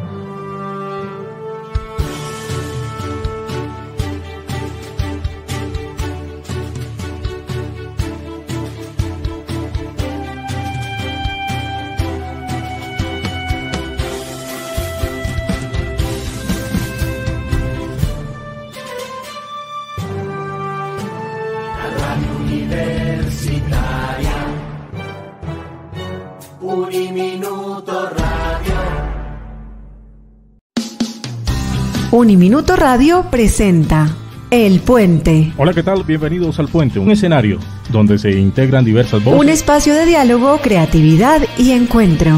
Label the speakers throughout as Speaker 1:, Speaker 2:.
Speaker 1: Uniminuto Radio presenta El Puente.
Speaker 2: Hola, ¿qué tal? Bienvenidos al Puente, un escenario donde se integran diversas voces.
Speaker 1: Un espacio de diálogo, creatividad y encuentro.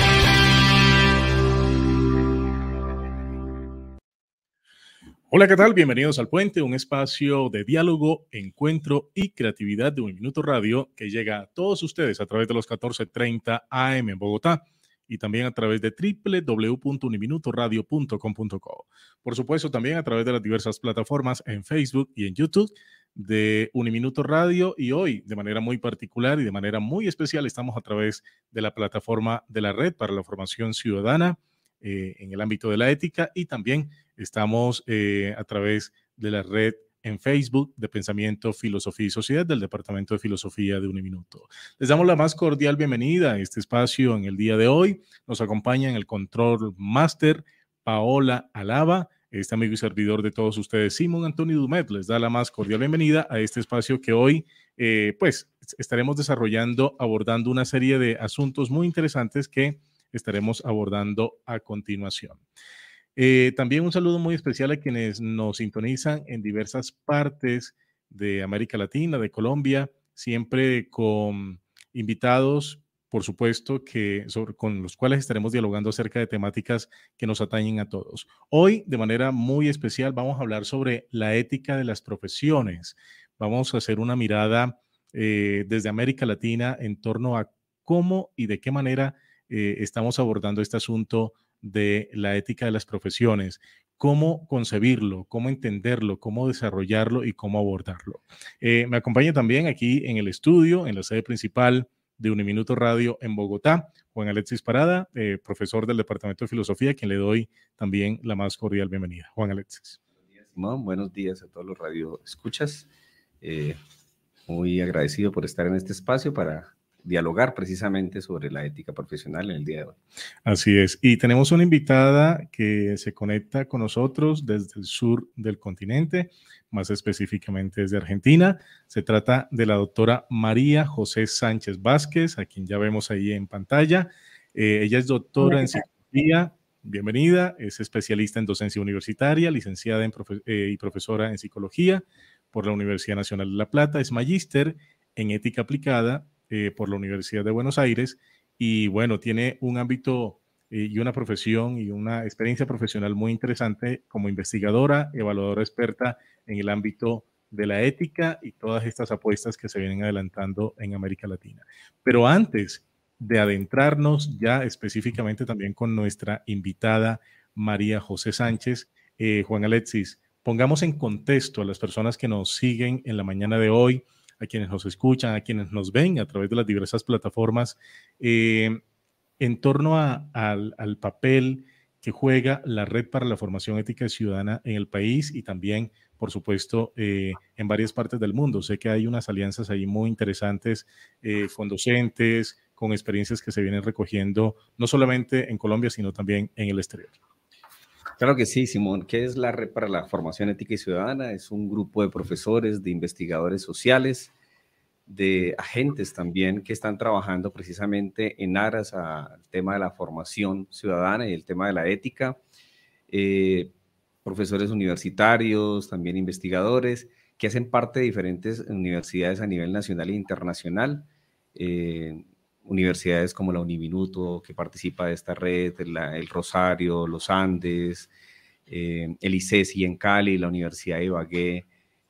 Speaker 2: Hola, ¿qué tal? Bienvenidos al Puente, un espacio de diálogo, encuentro y creatividad de Uniminuto Radio que llega a todos ustedes a través de los 14:30 AM en Bogotá y también a través de www.uniminutoradio.com.co. Por supuesto, también a través de las diversas plataformas en Facebook y en YouTube de Uniminuto Radio, y hoy de manera muy particular y de manera muy especial estamos a través de la plataforma de la Red para la Formación Ciudadana en el ámbito de la ética, y también estamos a través de la red en Facebook de Pensamiento, Filosofía y Sociedad del Departamento de Filosofía de Uniminuto. Les damos la más cordial bienvenida a este espacio en el día de hoy. Nos acompaña en el Control Master Paola Alaba, este amigo y servidor de todos ustedes, Simón Antonio Dumet. Les da la más cordial bienvenida a este espacio que hoy pues estaremos desarrollando, abordando una serie de asuntos muy interesantes que estaremos abordando a continuación. También un saludo muy especial a quienes nos sintonizan en diversas partes de América Latina, de Colombia, siempre con invitados, por supuesto, con los cuales estaremos dialogando acerca de temáticas que nos atañen a todos. Hoy, de manera muy especial, vamos a hablar sobre la ética de las profesiones. Vamos a hacer una mirada desde América Latina en torno a cómo y de qué manera estamos abordando este asunto de la ética de las profesiones, cómo concebirlo, cómo entenderlo, cómo desarrollarlo y cómo abordarlo. Me acompaña también aquí en el estudio, en la sede principal de Uniminuto Radio en Bogotá, Juan Alexis Parada, profesor del Departamento de Filosofía, a quien le doy también la más cordial bienvenida. Juan Alexis.
Speaker 3: Buenos días, Simón. Buenos días a todos los radioescuchas. Muy agradecido por estar en este espacio para dialogar precisamente sobre la ética profesional en el día de hoy.
Speaker 2: Así es, y tenemos una invitada que se conecta con nosotros desde el sur del continente, más específicamente desde Argentina. Se trata de la doctora María José Sánchez Vázquez, a quien ya vemos ahí en pantalla. Ella es doctora en psicología, bienvenida, es especialista en docencia universitaria, licenciada y profesora en psicología por la Universidad Nacional de La Plata, es magíster en ética aplicada por la Universidad de Buenos Aires, y bueno, tiene un ámbito y una profesión y una experiencia profesional muy interesante como investigadora, evaluadora experta en el ámbito de la ética y todas estas apuestas que se vienen adelantando en América Latina. Pero antes de adentrarnos ya específicamente también con nuestra invitada María José Sánchez, Juan Alexis, pongamos en contexto a las personas que nos siguen en la mañana de hoy, a quienes nos escuchan, a quienes nos ven a través de las diversas plataformas, en torno al papel que juega la Red para la Formación Ética y Ciudadana en el país y también, por supuesto, en varias partes del mundo. Sé que hay unas alianzas ahí muy interesantes con docentes, con experiencias que se vienen recogiendo, no solamente en Colombia, sino también en el exterior.
Speaker 3: Claro que sí, Simón. ¿Qué es la Red para la Formación Ética y Ciudadana? Es un grupo de profesores, de investigadores sociales, de agentes también que están trabajando precisamente en aras al tema de la formación ciudadana y el tema de la ética. Profesores universitarios, también investigadores, que hacen parte de diferentes universidades a nivel nacional e internacional. Universidades como la Uniminuto, que participa de esta red, el Rosario, los Andes, el ICESI en Cali, la Universidad de Ibagué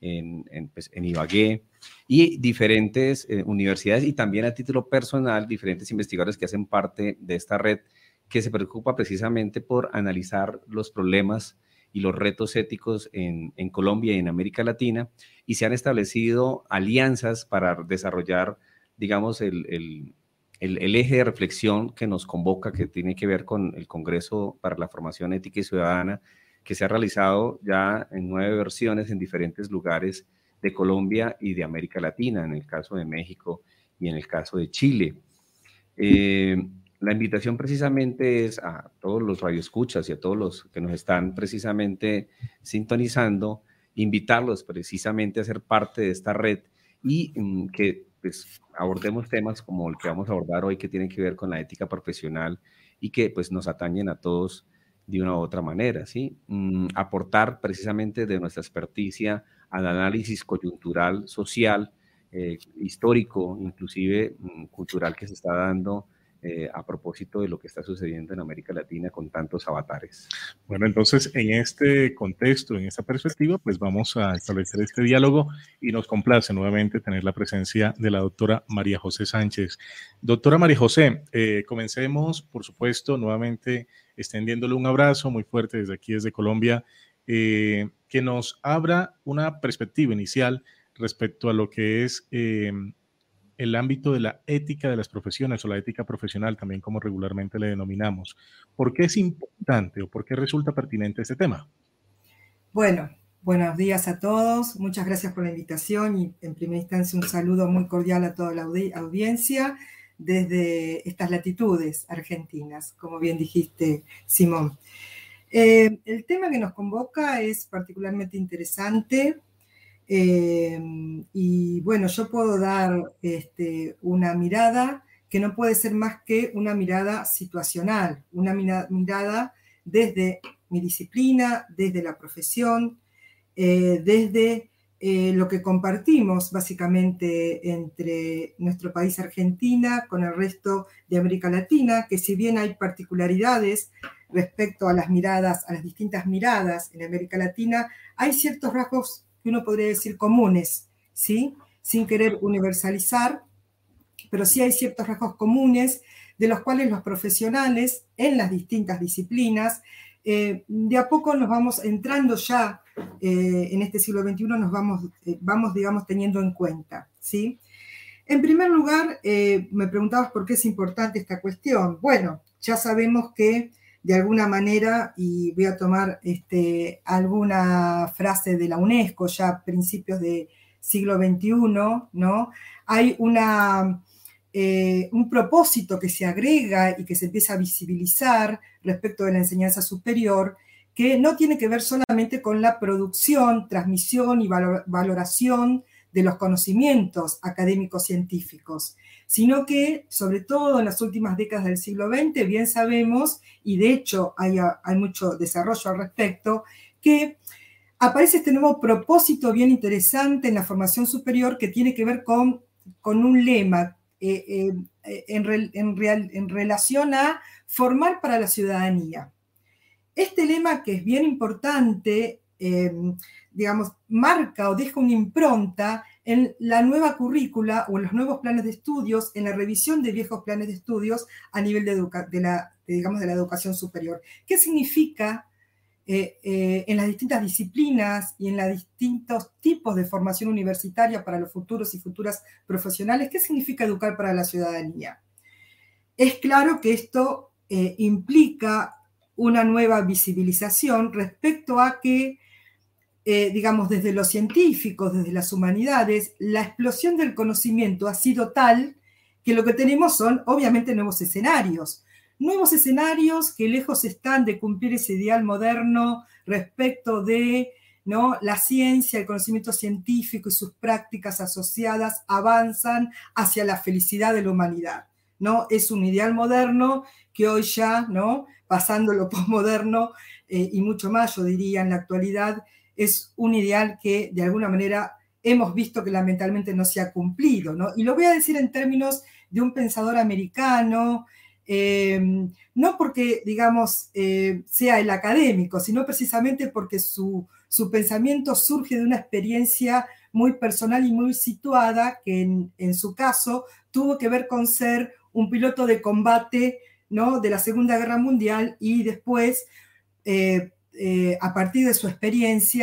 Speaker 3: en Ibagué, y diferentes universidades, y también a título personal, diferentes investigadores que hacen parte de esta red, que se preocupa precisamente por analizar los problemas y los retos éticos en Colombia y en América Latina, y se han establecido alianzas para desarrollar, digamos, el eje de reflexión que nos convoca, que tiene que ver con el Congreso para la Formación Ética y Ciudadana, que se ha realizado ya en 9 versiones en diferentes lugares de Colombia y de América Latina, en el caso de México y en el caso de Chile. La invitación precisamente es a todos los radioescuchas y a todos los que nos están precisamente sintonizando, invitarlos precisamente a ser parte de esta red y que pues, abordemos temas como el que vamos a abordar hoy, que tienen que ver con la ética profesional y que pues, nos atañen a todos de una u otra manera, ¿sí? Aportar precisamente de nuestra experticia al análisis coyuntural, social, histórico, inclusive cultural que se está dando a propósito de lo que está sucediendo en América Latina con tantos avatares.
Speaker 2: Bueno, entonces en este contexto, en esta perspectiva, pues vamos a establecer este diálogo y nos complace nuevamente tener la presencia de la doctora María José Sánchez. Doctora María José, comencemos, por supuesto, nuevamente extendiéndole un abrazo muy fuerte desde aquí, desde Colombia, que nos abra una perspectiva inicial respecto a lo que es el ámbito de la ética de las profesiones o la ética profesional, también como regularmente le denominamos. ¿Por qué es importante o por qué resulta pertinente este tema?
Speaker 4: Bueno, buenos días a todos. Muchas gracias por la invitación y en primera instancia un saludo muy cordial a toda la audiencia desde estas latitudes argentinas, como bien dijiste, Simón. El tema que nos convoca es particularmente interesante. Y bueno, yo puedo dar una mirada que no puede ser más que una mirada situacional, una mirada desde mi disciplina, desde la profesión, desde lo que compartimos básicamente entre nuestro país Argentina con el resto de América Latina, que si bien hay particularidades respecto a las miradas, a las distintas miradas en América Latina, hay ciertos rasgos que uno podría decir comunes, ¿sí? Sin querer universalizar, pero sí hay ciertos rasgos comunes de los cuales los profesionales en las distintas disciplinas, de a poco nos vamos entrando ya en este siglo XXI, nos vamos, digamos, teniendo en cuenta, ¿sí? En primer lugar, me preguntabas por qué es importante esta cuestión. Bueno, ya sabemos que de alguna manera, y voy a tomar alguna frase de la UNESCO, ya a principios del siglo XXI, ¿no? Hay un propósito que se agrega y que se empieza a visibilizar respecto de la enseñanza superior, que no tiene que ver solamente con la producción, transmisión y valoración de los conocimientos académicos científicos, sino que, sobre todo en las últimas décadas del siglo XX, bien sabemos, y de hecho hay mucho desarrollo al respecto, que aparece este nuevo propósito bien interesante en la formación superior que tiene que ver con un lema en relación a formar para la ciudadanía. Este lema, que es bien importante, digamos, marca o deja una impronta en la nueva currícula o en los nuevos planes de estudios, en la revisión de viejos planes de estudios a nivel de la educación superior. ¿Qué significa en las distintas disciplinas y en los distintos tipos de formación universitaria para los futuros y futuras profesionales? ¿Qué significa educar para la ciudadanía? Es claro que esto implica una nueva visibilización respecto a que, digamos, desde los científicos, desde las humanidades, la explosión del conocimiento ha sido tal que lo que tenemos son, obviamente, nuevos escenarios que lejos están de cumplir ese ideal moderno respecto de, ¿no?, la ciencia, el conocimiento científico y sus prácticas asociadas avanzan hacia la felicidad de la humanidad, ¿no? Es un ideal moderno que hoy ya, ¿no?, pasando lo posmoderno y mucho más, yo diría, en la actualidad, es un ideal que de alguna manera hemos visto que lamentablemente no se ha cumplido, ¿no? Y lo voy a decir en términos de un pensador americano, no porque, digamos, sea el académico, sino precisamente porque su pensamiento surge de una experiencia muy personal y muy situada, que en su caso tuvo que ver con ser un piloto de combate, ¿no?, de la Segunda Guerra Mundial, y después, a partir de su experiencia,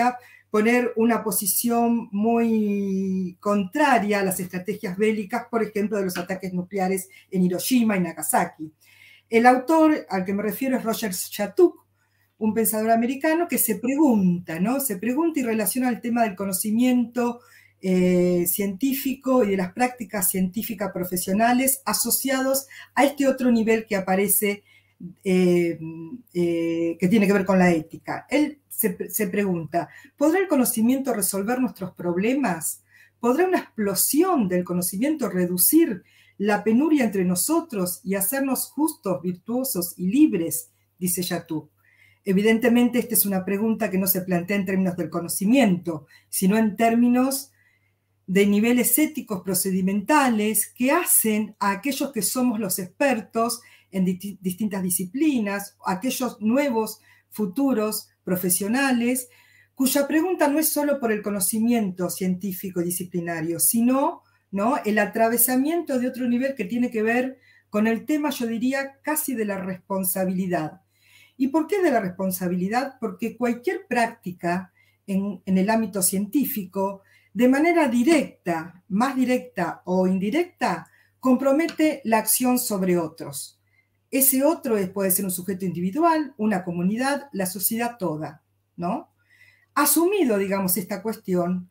Speaker 4: poner una posición muy contraria a las estrategias bélicas, por ejemplo, de los ataques nucleares en Hiroshima y Nagasaki. El autor al que me refiero es Roger Shattuck, un pensador americano que se pregunta, ¿no? Se pregunta y relaciona el tema del conocimiento científico y de las prácticas científicas profesionales asociados a este otro nivel que aparece, que tiene que ver con la ética. Él se pregunta, ¿podrá el conocimiento resolver nuestros problemas? ¿Podrá una explosión del conocimiento reducir la penuria entre nosotros y hacernos justos, virtuosos y libres? Dice Shattuck. Evidentemente, esta es una pregunta que no se plantea en términos del conocimiento, sino en términos de niveles éticos procedimentales que hacen a aquellos que somos los expertos en distintas disciplinas, aquellos nuevos futuros profesionales, cuya pregunta no es solo por el conocimiento científico y disciplinario, sino, ¿no?, el atravesamiento de otro nivel que tiene que ver con el tema, yo diría, casi de la responsabilidad. ¿Y por qué de la responsabilidad? Porque cualquier práctica en el ámbito científico, de manera directa, más directa o indirecta, compromete la acción sobre otros. Ese otro puede ser un sujeto individual, una comunidad, la sociedad toda, ¿no? Asumido, digamos, esta cuestión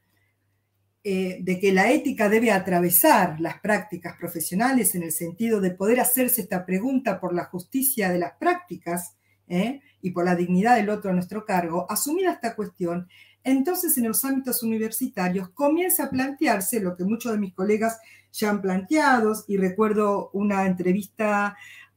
Speaker 4: de que la ética debe atravesar las prácticas profesionales en el sentido de poder hacerse esta pregunta por la justicia de las prácticas y por la dignidad del otro a nuestro cargo, asumida esta cuestión, entonces en los ámbitos universitarios comienza a plantearse lo que muchos de mis colegas ya han planteado, y recuerdo una entrevista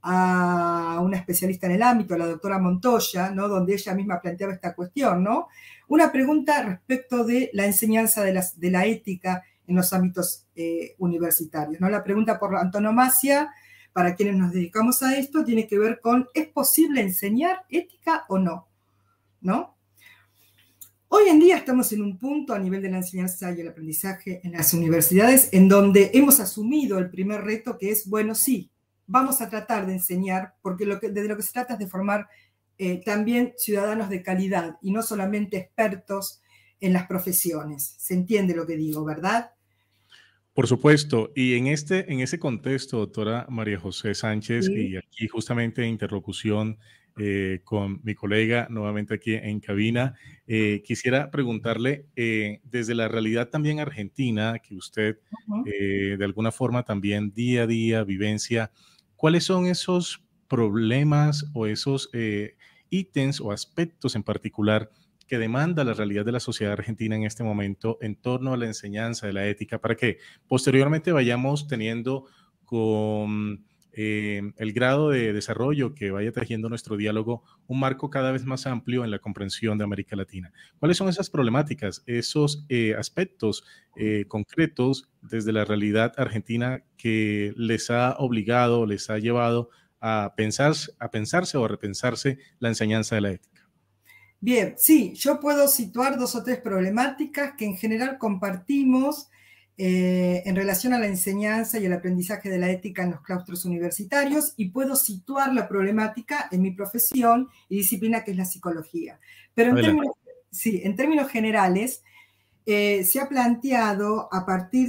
Speaker 4: a una especialista en el ámbito, la doctora Montoya, ¿no?, donde ella misma planteaba esta cuestión, ¿no? Una pregunta respecto de la enseñanza de la ética en los ámbitos universitarios, ¿no? La pregunta por antonomasia, para quienes nos dedicamos a esto, tiene que ver con ¿es posible enseñar ética o no? ¿No? Hoy en día estamos en un punto a nivel de la enseñanza y el aprendizaje en las universidades en donde hemos asumido el primer reto, que es, bueno, sí, vamos a tratar de enseñar, porque de lo que se trata es de formar también ciudadanos de calidad y no solamente expertos en las profesiones. Se entiende lo que digo, ¿verdad?
Speaker 2: Por supuesto, y en ese contexto, doctora María José Sánchez,
Speaker 4: Sí.
Speaker 2: y aquí justamente en interlocución con mi colega nuevamente aquí en cabina, quisiera preguntarle desde la realidad también argentina, que usted de alguna forma también día a día vivencia, ¿cuáles son esos problemas o esos ítems o aspectos en particular que demanda la realidad de la sociedad argentina en este momento en torno a la enseñanza de la ética, para que posteriormente vayamos teniendo con el grado de desarrollo que vaya tejiendo nuestro diálogo un marco cada vez más amplio en la comprensión de América Latina? ¿Cuáles son esas problemáticas, esos aspectos concretos desde la realidad argentina que les ha obligado, les ha llevado a pensarse o a repensarse la enseñanza de la ética?
Speaker 4: Bien, sí, yo puedo situar 2 o 3 problemáticas que en general compartimos en relación a la enseñanza y el aprendizaje de la ética en los claustros universitarios, y puedo situar la problemática en mi profesión y disciplina, que es la psicología. Pero en términos generales, se ha planteado a partir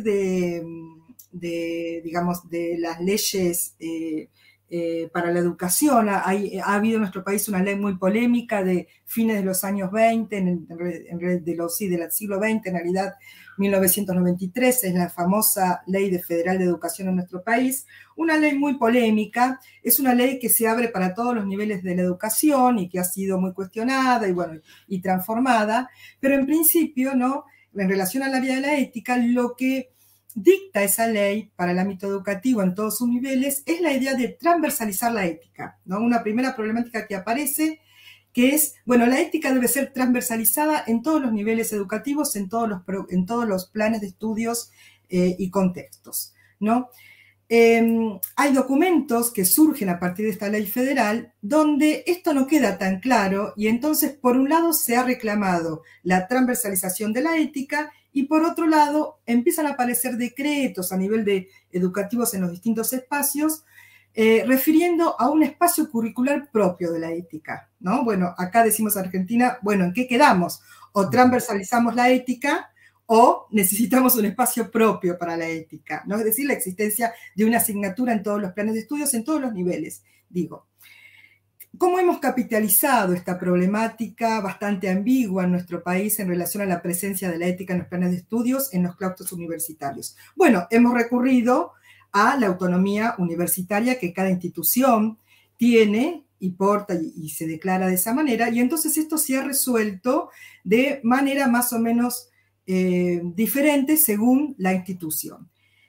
Speaker 4: digamos, de las leyes para la educación. Ha habido en nuestro país una ley muy polémica de fines de los años 20, del siglo XX, en realidad 1993, es la famosa Ley Federal de Educación en nuestro país, una ley muy polémica, es una ley que se abre para todos los niveles de la educación y que ha sido muy cuestionada y transformada, pero en principio, ¿no?, en relación al área de la ética, lo que dicta esa ley para el ámbito educativo en todos sus niveles es la idea de transversalizar la ética, ¿no? Una primera problemática que aparece, que es, bueno, la ética debe ser transversalizada en todos los niveles educativos, en todos los planes de estudios y contextos, ¿no? Hay documentos que surgen a partir de esta ley federal donde esto no queda tan claro, y entonces, por un lado, se ha reclamado la transversalización de la ética, y por otro lado, empiezan a aparecer decretos a nivel de educativos en los distintos espacios, refiriendo a un espacio curricular propio de la ética, ¿no? Bueno, acá decimos Argentina, bueno, ¿en qué quedamos? O transversalizamos la ética o necesitamos un espacio propio para la ética, ¿no? Es decir, la existencia de una asignatura en todos los planes de estudios, en todos los niveles, digo. ¿Cómo hemos capitalizado esta problemática bastante ambigua en nuestro país en relación a la presencia de la ética en los planes de estudios en los claustros universitarios? Bueno, hemos recurrido a la autonomía universitaria que cada institución tiene y porta y se declara de esa manera, y entonces esto se ha resuelto de manera más o menos diferente según la institución.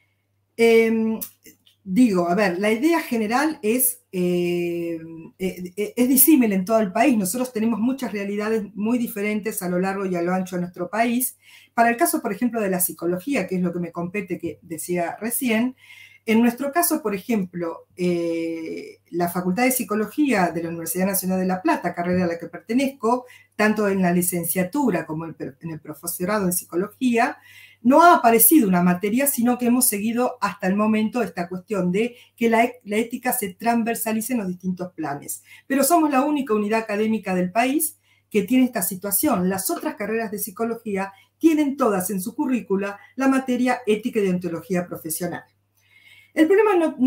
Speaker 4: Digo, a ver, la idea general es disímil en todo el país. Nosotros tenemos muchas realidades muy diferentes a lo largo y a lo ancho de nuestro país. Para el caso, por ejemplo, de la psicología, que es lo que me compete, que decía recién, en nuestro caso, por ejemplo, la Facultad de Psicología de la Universidad Nacional de La Plata, carrera a la que pertenezco, tanto en la licenciatura como en el profesorado en psicología, no ha aparecido una materia, sino que hemos seguido hasta el momento esta cuestión de que la ética se transversalice en los distintos planes. Pero somos la única unidad académica del país que tiene esta situación. Las otras carreras de psicología tienen todas en su currícula la materia ética y deontología profesional. El problema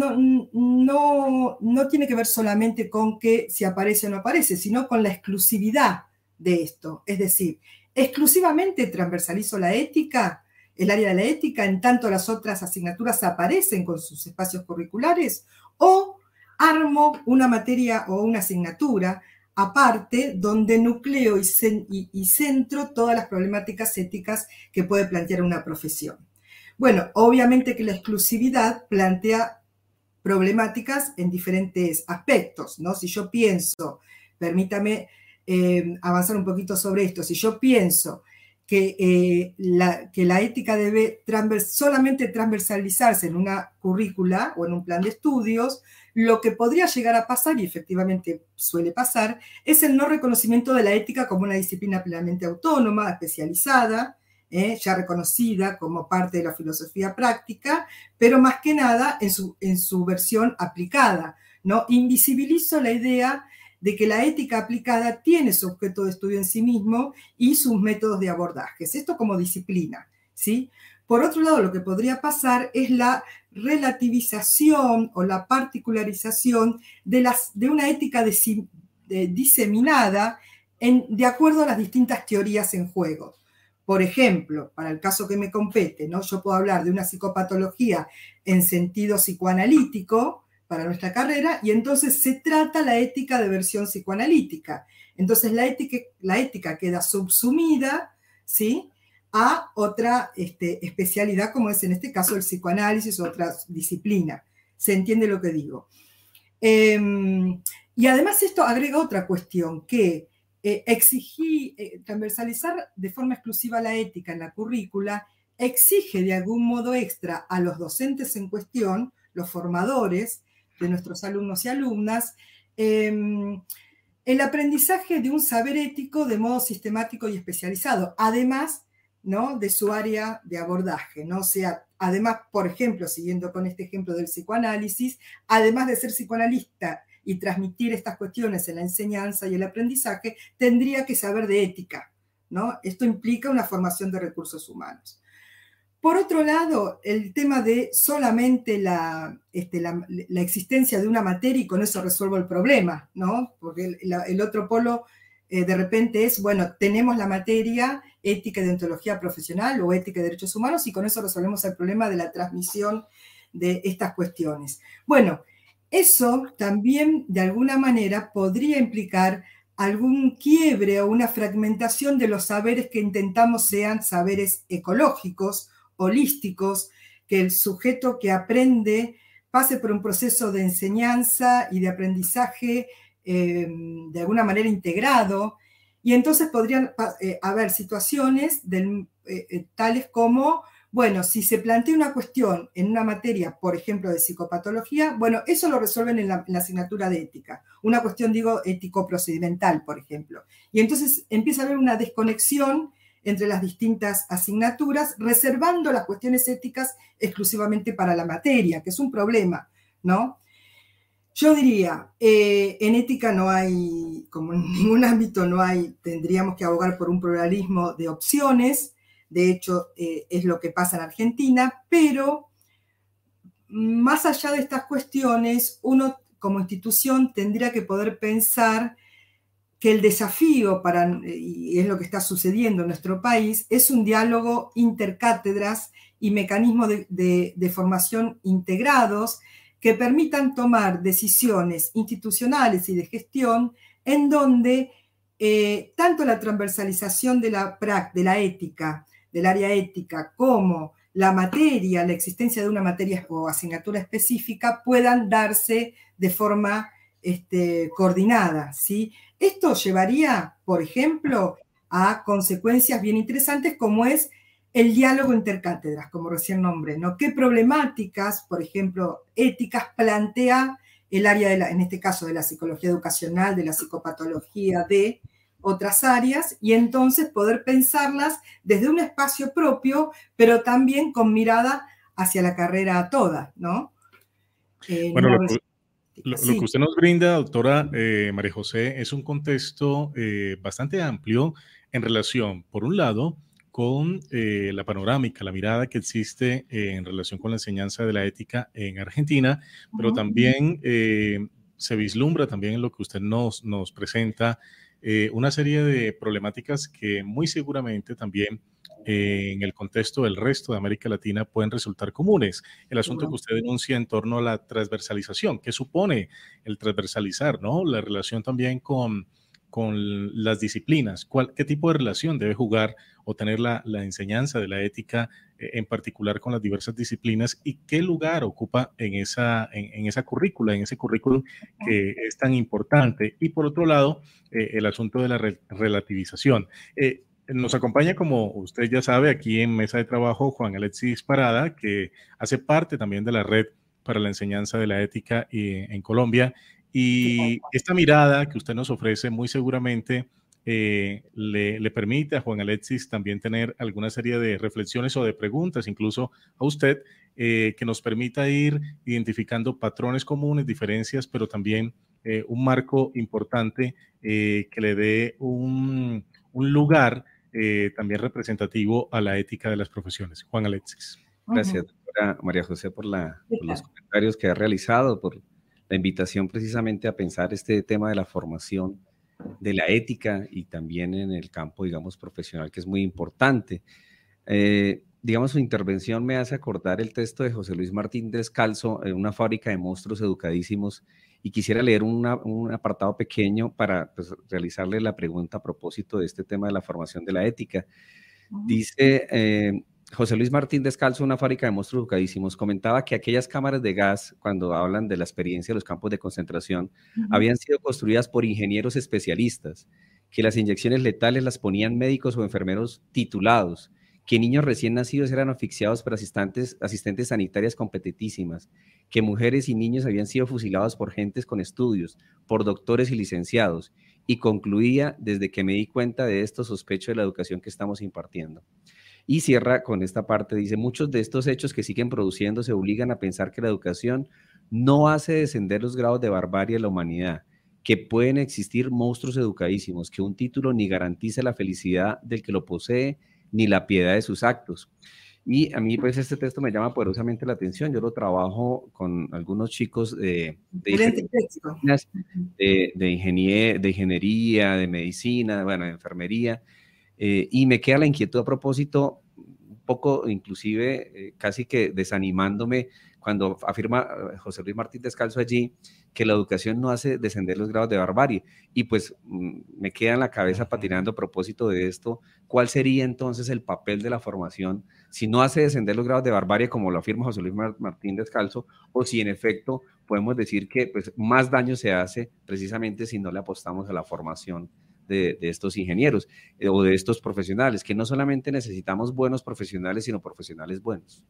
Speaker 4: no tiene que ver solamente con que si aparece o no aparece, sino con la exclusividad de esto. Es decir, exclusivamente transversalizo la ética, el área de la ética, en tanto las otras asignaturas aparecen con sus espacios curriculares, o armo una materia o una asignatura aparte donde nucleo y centro todas las problemáticas éticas que puede plantear una profesión. Bueno, obviamente que la exclusividad plantea problemáticas en diferentes aspectos, ¿no? Si yo pienso, permítame avanzar un poquito sobre esto, si yo pienso que la ética debe solamente transversalizarse en una currícula o en un plan de estudios, lo que podría llegar a pasar, y efectivamente suele pasar, es el no reconocimiento de la ética como una disciplina plenamente autónoma, especializada, ya reconocida como parte de la filosofía práctica, pero más que nada en su versión aplicada, ¿no? Invisibilizo la idea de que la ética aplicada tiene su objeto de estudio en sí mismo y sus métodos de abordajes. Esto como disciplina, ¿sí? Por otro lado, lo que podría pasar es la relativización o la particularización de una ética diseminada de acuerdo a las distintas teorías en juego. Por ejemplo, para el caso que me compete, ¿no? Yo puedo hablar de una psicopatología en sentido psicoanalítico para nuestra carrera, y entonces se trata la ética de versión psicoanalítica. Entonces la ética queda subsumida, ¿sí?, a otra especialidad, como es en este caso el psicoanálisis o otra disciplina. ¿Se entiende lo que digo? Y además esto agrega otra cuestión, que transversalizar de forma exclusiva la ética en la currícula exige de algún modo extra a los docentes en cuestión, los formadores de nuestros alumnos y alumnas, el aprendizaje de un saber ético de modo sistemático y especializado, además, ¿no?, de su área de abordaje, ¿no? O sea, además, por ejemplo, siguiendo con este ejemplo del psicoanálisis, además de ser psicoanalista y transmitir estas cuestiones en la enseñanza y el aprendizaje, tendría que saber de ética, ¿no? Esto implica una formación de recursos humanos. Por otro lado, el tema de solamente la existencia de una materia y con eso resuelvo el problema, ¿no? Porque el otro polo de repente es, bueno, tenemos la materia ética y deontología profesional o ética y derechos humanos y con eso resolvemos el problema de la transmisión de estas cuestiones. Bueno, eso también de alguna manera podría implicar algún quiebre o una fragmentación de los saberes que intentamos sean saberes ecológicos, holísticos, que el sujeto que aprende pase por un proceso de enseñanza y de aprendizaje de alguna manera integrado, y entonces podrían haber situaciones tales como, bueno, si se plantea una cuestión en una materia, por ejemplo, de psicopatología, bueno, eso lo resuelven en la asignatura de ética, una cuestión, digo, ético-procedimental, por ejemplo, y entonces empieza a haber una desconexión entre las distintas asignaturas, reservando las cuestiones éticas exclusivamente para la materia, que es un problema, ¿no? Yo diría, en ética no hay, como en ningún ámbito no hay, tendríamos que abogar por un pluralismo de opciones, de hecho es lo que pasa en Argentina, pero más allá de estas cuestiones, uno como institución tendría que poder pensar que el desafío y es lo que está sucediendo en nuestro país, es un diálogo intercátedras y mecanismos de formación integrados que permitan tomar decisiones institucionales y de gestión en donde tanto la transversalización de la ética, del área ética, como la materia, la existencia de una materia o asignatura específica puedan darse de forma coordinada, ¿sí? Esto llevaría, por ejemplo, a consecuencias bien interesantes como es el diálogo intercátedras, como recién nombré, ¿no? ¿Qué problemáticas, por ejemplo, éticas plantea el área, en este caso, de la psicología educacional, de la psicopatología, de otras áreas, y entonces poder pensarlas desde un espacio propio, pero también con mirada hacia la carrera toda, ¿no?
Speaker 2: Bueno, lo que usted nos brinda, doctora María José, es un contexto bastante amplio en relación, por un lado, con la panorámica, la mirada que existe en relación con la enseñanza de la ética en Argentina, pero también se vislumbra también en lo que usted nos presenta una serie de problemáticas que muy seguramente también en el contexto del resto de América Latina pueden resultar comunes. El asunto que usted denuncia en torno a la transversalización, ¿qué supone el transversalizar, ¿no? La relación también con las disciplinas, ¿qué tipo de relación debe jugar o tener la enseñanza de la ética en particular con las diversas disciplinas y qué lugar ocupa en esa currícula, en ese currículum que es tan importante? Y por otro lado, el asunto de la relativización. Nos acompaña, como usted ya sabe, aquí en Mesa de Trabajo, Juan Alexis Parada, que hace parte también de la Red para la Enseñanza de la Ética en Colombia. Y esta mirada que usted nos ofrece muy seguramente le permite a Juan Alexis también tener alguna serie de reflexiones o de preguntas, incluso a usted, que nos permita ir identificando patrones comunes, diferencias, pero también un marco importante que le dé un lugar también representativo a la ética de las profesiones. Juan Alexis.
Speaker 3: Gracias, doctora María José, por los comentarios que ha realizado, por la invitación precisamente a pensar este tema de la formación de la ética y también en el campo, digamos, profesional, que es muy importante. Digamos, su intervención me hace acordar el texto de José Luis Martín Descalzo, en Una fábrica de monstruos educadísimos, y quisiera leer un apartado pequeño para pues, realizarle la pregunta a propósito de este tema de la formación de la ética. Dice José Luis Martín Descalzo, Una fábrica de monstruos educadísimos, comentaba que aquellas cámaras de gas, cuando hablan de la experiencia de los campos de concentración, habían sido construidas por ingenieros especialistas, que las inyecciones letales las ponían médicos o enfermeros titulados, que niños recién nacidos eran asfixiados por asistentes sanitarias competentísimas, que mujeres y niños habían sido fusilados por gentes con estudios, por doctores y licenciados, y concluía: desde que me di cuenta de esto, sospecho de la educación que estamos impartiendo. Y cierra con esta parte, dice: muchos de estos hechos que siguen produciéndose obligan a pensar que la educación no hace descender los grados de barbarie de la humanidad, que pueden existir monstruos educadísimos, que un título ni garantiza la felicidad del que lo posee, ni la piedad de sus actos. Y a mí, pues, este texto me llama poderosamente la atención. Yo lo trabajo con algunos chicos de ingeniería, de medicina, bueno, de enfermería, y me queda la inquietud a propósito, un poco inclusive casi que desanimándome, cuando afirma José Luis Martín Descalzo allí que la educación no hace descender los grados de barbarie. Y pues me queda en la cabeza patinando a propósito de esto, ¿cuál sería entonces el papel de la formación si no hace descender los grados de barbarie, como lo afirma José Luis Martín Descalzo, o si en efecto podemos decir que pues, más daño se hace precisamente si no le apostamos a la formación de estos ingenieros o de estos profesionales, que no solamente necesitamos buenos profesionales, sino profesionales buenos?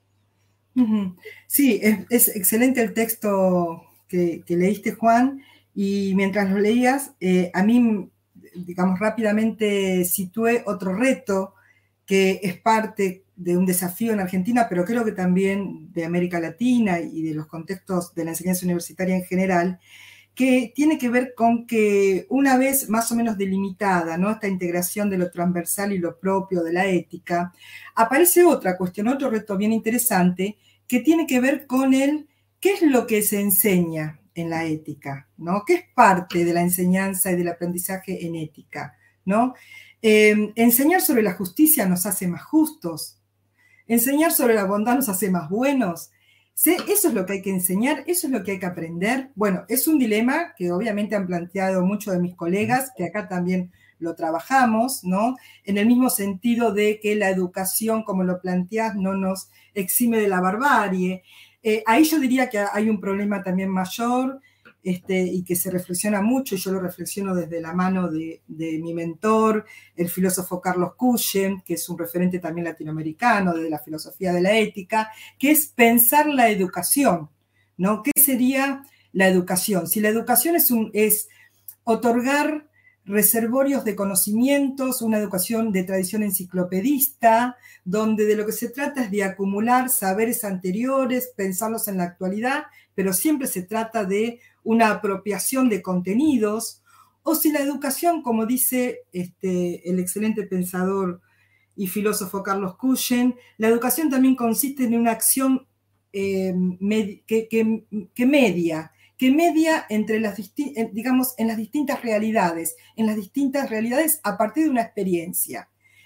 Speaker 4: Sí, es excelente el texto que leíste, Juan, y mientras lo leías, a mí, digamos, rápidamente situé otro reto que es parte de un desafío en Argentina, pero creo que también de América Latina y de los contextos de la enseñanza universitaria en general, que tiene que ver con que una vez más o menos delimitada, ¿no?, esta integración de lo transversal y lo propio de la ética, aparece otra cuestión, otro reto bien interesante, que tiene que ver con qué es lo que se enseña en la ética, ¿no? ¿Qué es parte de la enseñanza y del aprendizaje en ética, ¿no? Enseñar sobre la justicia nos hace más justos, enseñar sobre la bondad nos hace más buenos. ¿Sí? Eso es lo que hay que enseñar, eso es lo que hay que aprender. Bueno, es un dilema que obviamente han planteado muchos de mis colegas, que acá también lo trabajamos, ¿no? En el mismo sentido de que la educación, como lo planteás, no nos exime de la barbarie. Ahí yo diría que hay un problema también mayor, y que se reflexiona mucho, y yo lo reflexiono desde la mano de mi mentor, el filósofo Carlos Cuyen, que es un referente también latinoamericano de la filosofía de la ética, que es pensar la educación, ¿no? ¿Qué sería la educación? Si la educación es otorgar reservorios de conocimientos, una educación de tradición enciclopedista, donde de lo que se trata es de acumular saberes anteriores, pensarlos en la actualidad, pero siempre se trata de una apropiación de contenidos, o si la educación, como dice el excelente pensador y filósofo Carlos Cuyen, la educación también consiste en una acción que media entre digamos, en las distintas realidades a partir de una experiencia.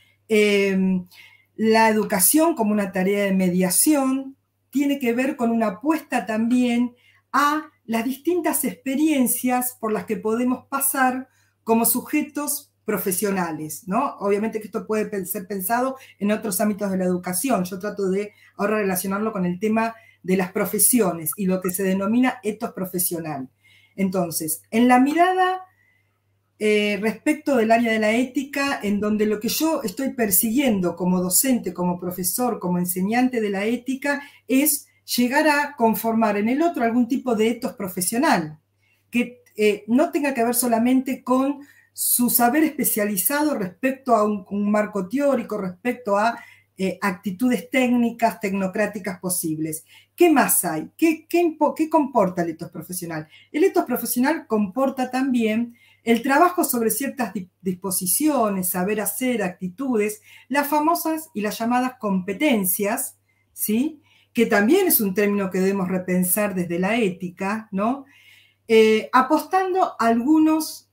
Speaker 4: La educación como una tarea de mediación tiene que ver con una apuesta también a las distintas experiencias por las que podemos pasar como sujetos profesionales, ¿no? Obviamente que esto puede ser pensado en otros ámbitos de la educación. Yo trato de ahora relacionarlo con el tema de las profesiones y lo que se denomina etos profesional. Entonces, en la mirada respecto del área de la ética, en donde lo que yo estoy persiguiendo como docente, como profesor, como enseñante de la ética, es llegar a conformar en el otro algún tipo de etos profesional, que no tenga que ver solamente con su saber especializado respecto a un marco teórico, respecto a actitudes técnicas, tecnocráticas posibles. ¿Qué más hay? ¿Qué comporta el etos profesional? El etos profesional comporta también el trabajo sobre ciertas disposiciones, saber hacer, actitudes, las famosas y las llamadas competencias, ¿sí?, que también es un término que debemos repensar desde la ética, ¿no? Apostando a algunos,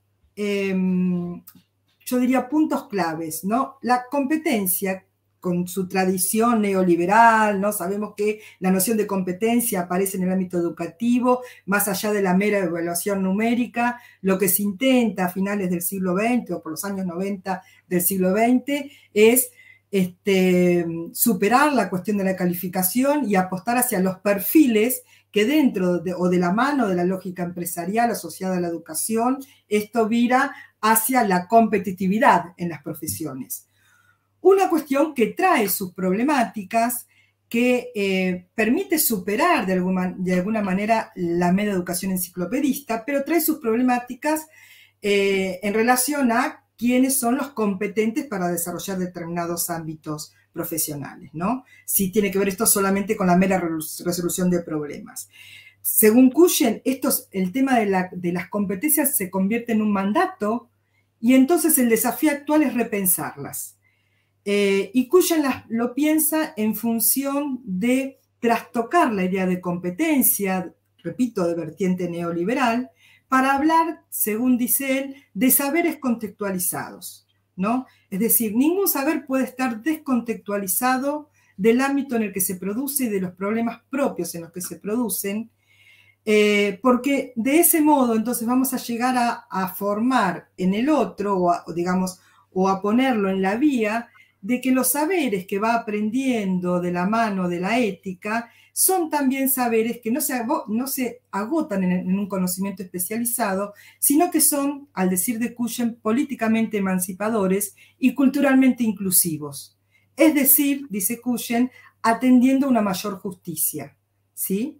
Speaker 4: yo diría, puntos claves, ¿no? La competencia, con su tradición neoliberal, ¿no? Sabemos que la noción de competencia aparece en el ámbito educativo, más allá de la mera evaluación numérica. Lo que se intenta a finales del siglo XX o por los años 90 del siglo XX es superar la cuestión de la calificación y apostar hacia los perfiles que dentro o de la mano de la lógica empresarial asociada a la educación, esto vira hacia la competitividad en las profesiones. Una cuestión que trae sus problemáticas, que permite superar de alguna manera la mera educación enciclopedista, pero trae sus problemáticas en relación a quiénes son los competentes para desarrollar determinados ámbitos profesionales, ¿no? Si tiene que ver esto solamente con la mera resolución de problemas. Según Cuyen, el tema de las competencias se convierte en un mandato y entonces el desafío actual es repensarlas. Y Cuyen lo piensa en función de trastocar la idea de competencia, repito, de vertiente neoliberal, para hablar, según dice él, de saberes contextualizados, ¿no? Es decir, ningún saber puede estar descontextualizado del ámbito en el que se produce y de los problemas propios en los que se producen, porque de ese modo entonces vamos a llegar a formar en el otro, o a ponerlo en la vía de que los saberes que va aprendiendo de la mano de la ética son también saberes que no se agotan en un conocimiento especializado, sino que son, al decir de Cuyen, políticamente emancipadores y culturalmente inclusivos. Es decir, dice Cuyen, atendiendo a una mayor justicia, ¿sí?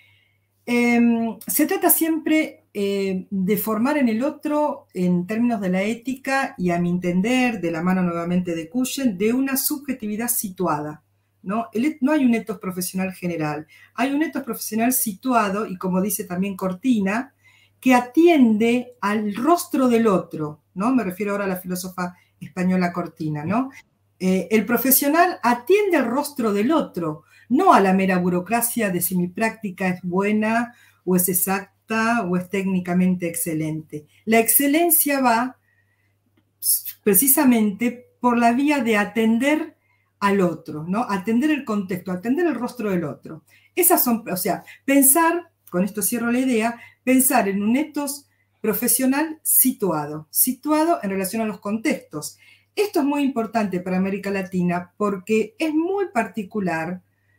Speaker 4: Se trata siempre de formar en el otro, en términos de la ética, y a mi entender, de la mano nuevamente de Cuyen, de una subjetividad situada, ¿no? No hay un etos profesional general, hay un etos profesional situado, y como dice también Cortina, que atiende al rostro del otro, ¿no? Me refiero ahora a la filósofa española Cortina, ¿no? El profesional atiende al rostro del otro, no a la mera burocracia de si mi práctica es buena o es exacta o es técnicamente excelente. La excelencia va precisamente por la vía de atender al otro, ¿no? Atender el contexto, atender el rostro del otro. Esas son, o sea, pensar, con esto cierro la idea, pensar en un etos profesional situado en relación a los contextos. Esto es muy importante para América Latina porque es muy particular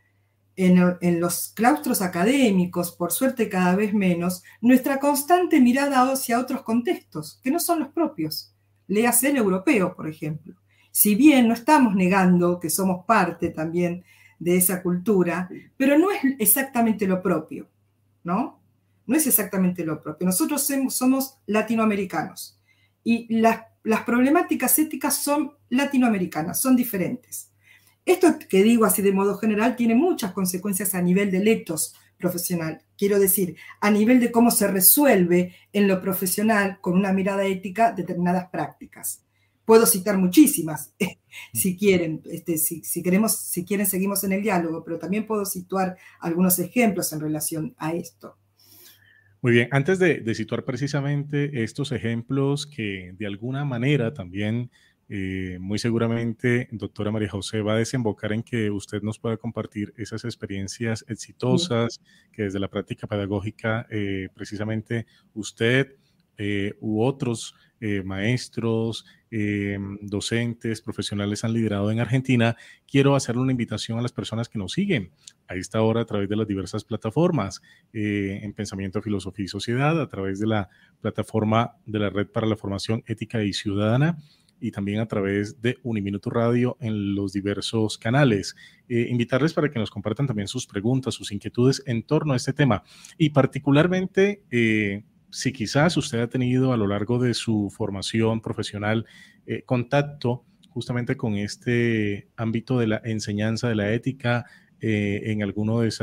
Speaker 4: en los claustros académicos, por suerte cada vez menos, nuestra constante mirada hacia otros contextos que no son los propios. Léase el europeo, por ejemplo. Si bien no estamos negando que somos parte también de esa cultura, pero no es exactamente lo propio, ¿no? No es exactamente lo propio. Nosotros somos latinoamericanos y las problemáticas éticas son latinoamericanas, son diferentes. Esto que digo así de modo general tiene muchas consecuencias a nivel del etos profesional. Quiero decir, a nivel de cómo se resuelve en lo profesional con una mirada ética determinadas prácticas. Puedo citar muchísimas, si quieren, si quieren seguimos en el diálogo, pero también puedo situar algunos ejemplos en relación a esto.
Speaker 2: Muy bien, antes de situar precisamente estos ejemplos que de alguna manera también muy seguramente, doctora María José, va a desembocar en que usted nos pueda compartir esas experiencias exitosas que desde la práctica pedagógica precisamente usted u otros maestros, docentes, profesionales han liderado en Argentina. Quiero hacerle una invitación a las personas que nos siguen a esta hora a través de las diversas plataformas en Pensamiento, Filosofía y Sociedad, a través de la plataforma de la Red para la Formación Ética y Ciudadana, y también a través de Uniminuto Radio en los diversos canales. Invitarles para que nos compartan también sus preguntas, sus inquietudes en torno a este tema. Y particularmente, si quizás usted ha tenido a lo largo de su formación profesional contacto justamente con este ámbito de la enseñanza de la ética en alguno de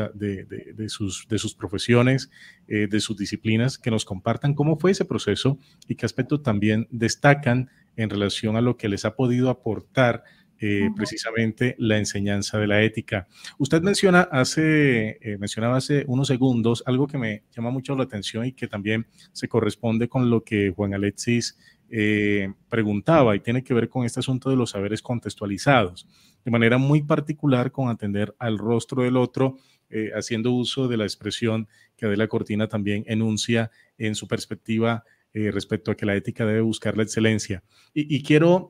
Speaker 2: sus profesiones, de sus disciplinas, que nos compartan cómo fue ese proceso y qué aspectos también destacan en relación a lo que les ha podido aportar precisamente la enseñanza de la ética. Usted mencionaba hace unos segundos algo que me llama mucho la atención y que también se corresponde con lo que Juan Alexis preguntaba, y tiene que ver con este asunto de los saberes contextualizados, de manera muy particular con atender al rostro del otro, haciendo uso de la expresión que Adela Cortina también enuncia en su perspectiva respecto a que la ética debe buscar la excelencia. Y quiero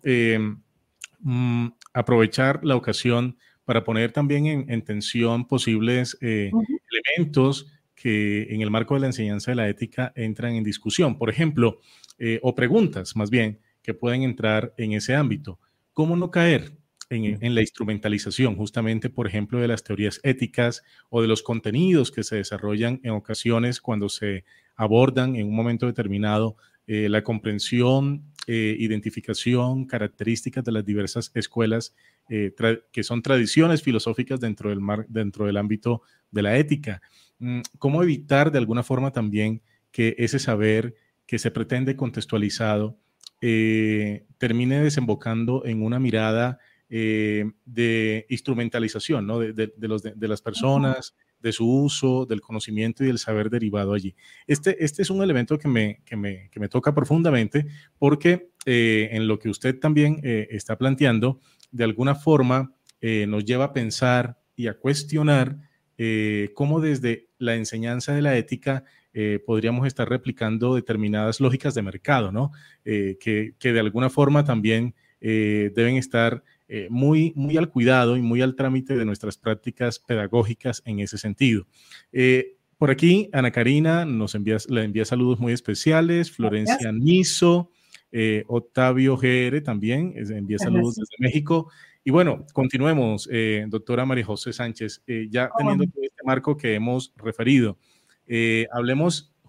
Speaker 2: aprovechar la ocasión para poner también en tensión posibles elementos que en el marco de la enseñanza de la ética entran en discusión, por ejemplo, o preguntas más bien que pueden entrar en ese ámbito. ¿Cómo no caer en la instrumentalización justamente, por ejemplo, de las teorías éticas o de los contenidos que se desarrollan en ocasiones cuando se abordan en un momento determinado la comprensión, identificación, características de las diversas escuelas que son tradiciones filosóficas dentro del ámbito de la ética? ¿Cómo evitar de alguna forma también que ese saber que se pretende contextualizado termine desembocando en una mirada de instrumentalización, ¿no? de las personas, de su uso, del conocimiento y del saber derivado allí? Este es un elemento que me toca profundamente porque en lo que usted también está planteando, de alguna forma nos lleva a pensar y a cuestionar cómo desde la enseñanza de la ética podríamos estar replicando determinadas lógicas de mercado, ¿no? Que de alguna forma también deben estar muy al cuidado y muy al trámite de nuestras prácticas pedagógicas en ese sentido. Por aquí, Ana Karina le envía saludos muy especiales, Florencia Niso, Octavio GR también envía saludos desde México. Y bueno, continuemos, doctora María José Sánchez, ya teniendo todo este marco que hemos referido. Hablemos